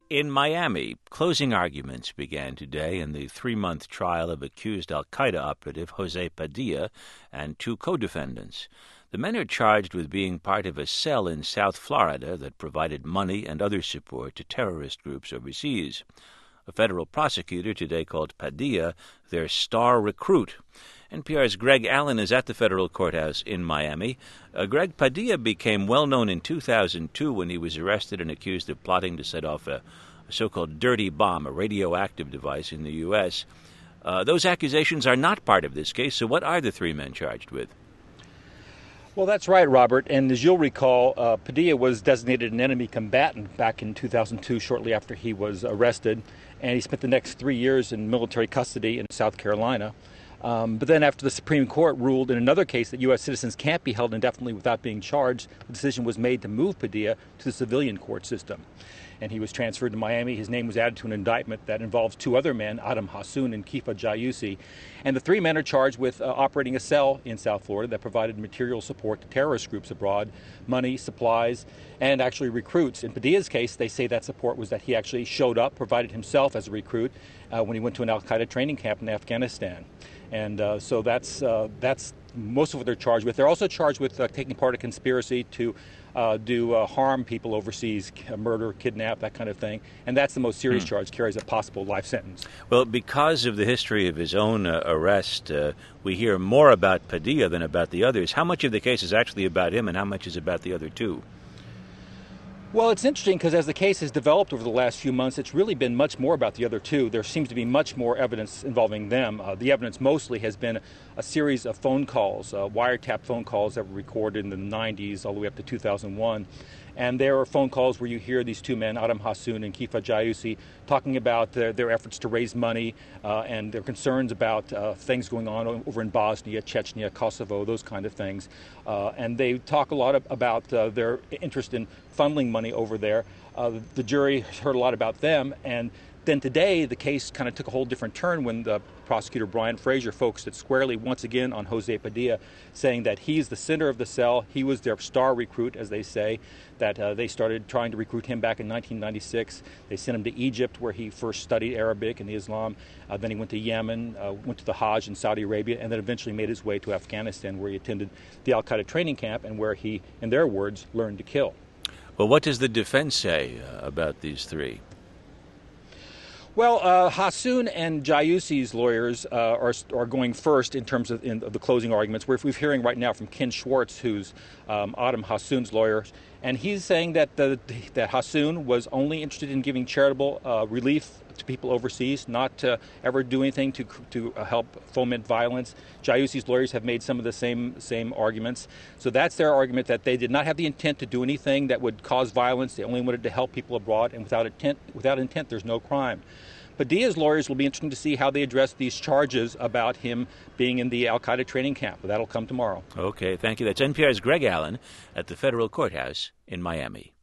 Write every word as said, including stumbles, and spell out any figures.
In Miami, closing arguments began today in the three-month trial of accused al-Qaeda operative Jose Padilla and two co-defendants. The men are charged with being part of a cell in South Florida that provided money and other support to terrorist groups overseas. A federal prosecutor today called Padilla their star recruit. N P R's Greg Allen is at the federal courthouse in Miami. Uh, Greg, Padilla became well known in two thousand two when he was arrested and accused of plotting to set off a, a so-called dirty bomb, a radioactive device in the U S. Uh, those accusations are not part of this case, so what are the three men charged with? Well, that's right, Robert. And as you'll recall, uh, Padilla was designated an enemy combatant back in two thousand two, shortly after he was arrested. And he spent the next three years in military custody in South Carolina. Um, but then after the Supreme Court ruled in another case that U S citizens can't be held indefinitely without being charged, the decision was made to move Padilla to the civilian court system. And he was transferred to Miami. His name was added to an indictment that involves two other men, Adam Hassoun and Kifa Jayusi. And the three men are charged with uh, operating a cell in South Florida that provided material support to terrorist groups abroad, money, supplies, and actually recruits. In Padilla's case, they say that support was that he actually showed up, provided himself as a recruit uh, when he went to an al-Qaeda training camp in Afghanistan. And uh, so that's uh, that's most of what they're charged with. They're also charged with uh, taking part in a conspiracy to uh, do uh, harm people overseas, uh, murder, kidnap, that kind of thing. And that's the most serious hmm. charge, carries a possible life sentence. Well, because of the history of his own uh, arrest, uh, we hear more about Padilla than about the others. How much of the case is actually about him and how much is about the other two? Well, it's interesting because as the case has developed over the last few months, it's really been much more about the other two. There seems to be much more evidence involving them. Uh, the evidence mostly has been a series of phone calls, uh, wiretap phone calls that were recorded in the nineties all the way up to two thousand one. And there are phone calls where you hear these two men, Adam Hassoun and Kifa Jayusi, talking about their, their efforts to raise money uh, and their concerns about uh, things going on over in Bosnia, Chechnya, Kosovo, those kind of things. Uh, and they talk a lot of, about uh, their interest in funneling money over there. Uh, the jury heard a lot about them. And then today, the case kind of took a whole different turn when the prosecutor, Brian Fraser, focused it squarely once again on Jose Padilla, saying that he's the center of the cell. He was their star recruit, as they say, that uh, they started trying to recruit him back in nineteen ninety-six. They sent him to Egypt, where he first studied Arabic and Islam. Uh, then he went to Yemen, uh, went to the Hajj in Saudi Arabia, and then eventually made his way to Afghanistan, where he attended the al-Qaeda training camp and where he, in their words, learned to kill. Well, what does the defense say uh, about these three? Well, uh, Hassoun and Jayusi's lawyers uh, are, are going first in terms of, in, of the closing arguments. We're, we're hearing right now from Ken Schwartz, who's um, Adam Hassoun's lawyer, and he's saying that the, that Hassoun was only interested in giving charitable uh, relief to people overseas, not to ever do anything to to help foment violence. Jayusi's lawyers have made some of the same same arguments. So that's their argument, that they did not have the intent to do anything that would cause violence. They only wanted to help people abroad, and without intent, without intent, there's no crime. Padilla's lawyers will be interesting to see how they address these charges about him being in the al-Qaeda training camp. That'll come tomorrow. Okay, thank you. That's N P R's Greg Allen at the federal courthouse in Miami.